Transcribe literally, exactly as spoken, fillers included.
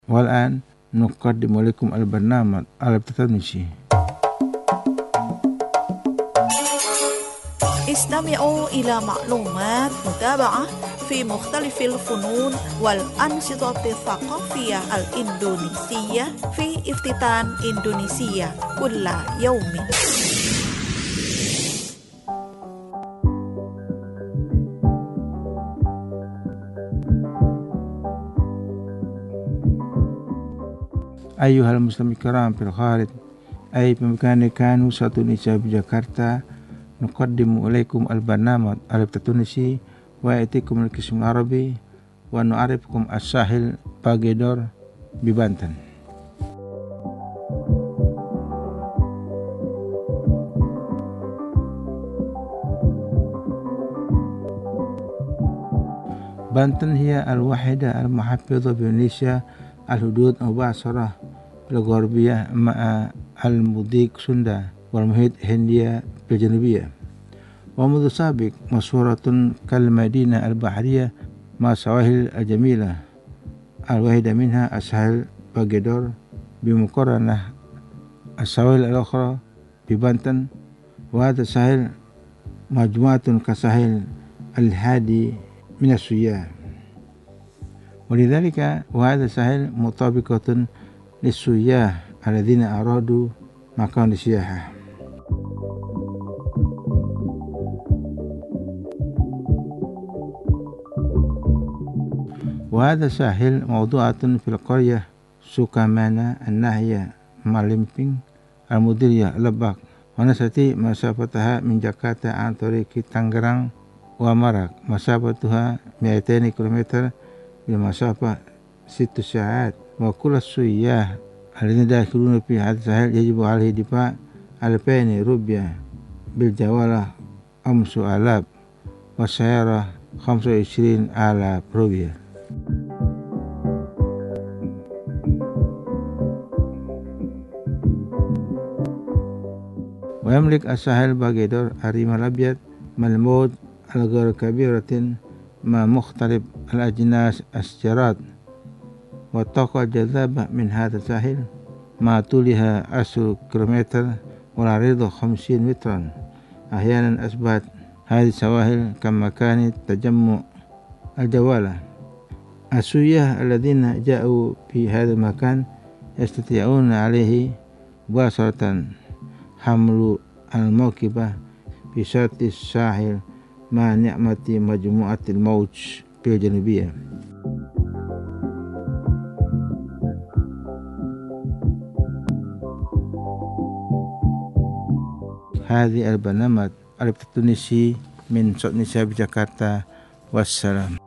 والآن نقدم لكم البرنامج التونسي. استمعوا إلى معلومات متابعة في مختلف الفنون والأنشطة الثقافية الإندونيسية في افتتان إندونيسيا كل يوم. Ayuhal muslim kiram fil kharij, ay pemikane kanu satu Indonesia Jakarta, nuqaddimu ilaikum al-barnamaj al-tunisi wa atikum al-qism al-arabi wa nu'arifukum as-sahil Pagedor di Banten. Banten hiya al-wahida al-muhaffidha bi Indonesia al-hudud mubasharah الغربية مع المضيق سندا والمحيط هندية الجنوبية، ومنذ سابق مشهورة كالمدينة البحرية مع السواحل الجميلة، الواحدة منها الساحل باجدور بمقارنة السواحل الأخرى ببنتن، وهذا الساحل مجموعة كساحل الهادي من السياح، ولذلك وهذا الساحل مطابقة للسياح الذين أرادوا مكان السياحة. وهذا الساحل موضوعة في القرية سوكامانا الناحية ماليمبينغ المديرية لباك، ونستطيع مسافتها من جاكرتا عن طريق تانجران ومراك، مسافتها مئتين كيلومتر بمسافة ست ساعات. وكل السياح الذين داخلون في هذا الساحل يجب عليه دفاع ألفين روبيا بالجوالة خمس آلاف والسيارة خمسة وعشرين آلاف روبيا. ويملك الساحل باجدور الرمال الأبيض ملمود الغير كبيرة مع مختلف الأجناس الشجرات، والطاقة الجذابة من هذا الساحل مع طولها عشرة كيلومتر والعريض خمسين مترا. أحيانا أصبحت هذه السواحل كمكان تجمع الجوالة. السياح الذين جاءوا في هذا المكان يستطيعون عليه مباشرة حمل المركبة في شط الساحل مع نعمة مجموعة الموج الجنوبية. هذه البرنامج التونسي من صوت نساء بجاكرتا، والسلام.